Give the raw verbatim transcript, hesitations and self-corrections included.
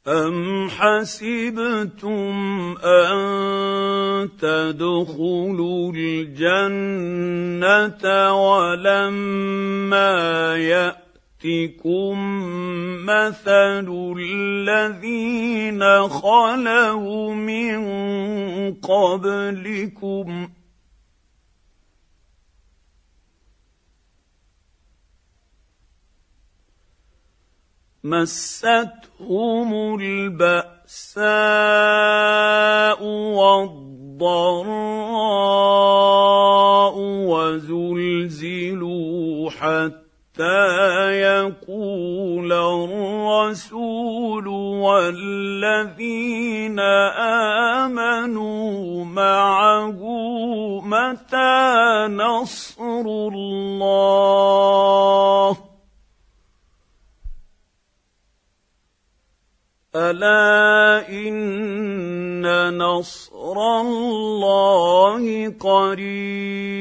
أَمْ حَسِبْتُمْ أَن تَدْخُلُوا الْجَنَّةَ وَلَمَّا يَأْتِكُم مَّثَلُ الَّذِينَ خَلَوْا مِن قَبْلِكُمْ مَسَّتْهُمُ الْبَأْسَاءُ وَالضَّرَّاءُ وَزُلْزِلُوا حَتَّىٰ يَقُولَ الرَّسُولُ وَالَّذِينَ آمَنُوا مَعَهُ مَتَىٰ نَصْرُ اللَّهِ أَلَا إِنَّ نَصْرَ اللَّهِ قَرِيبٌ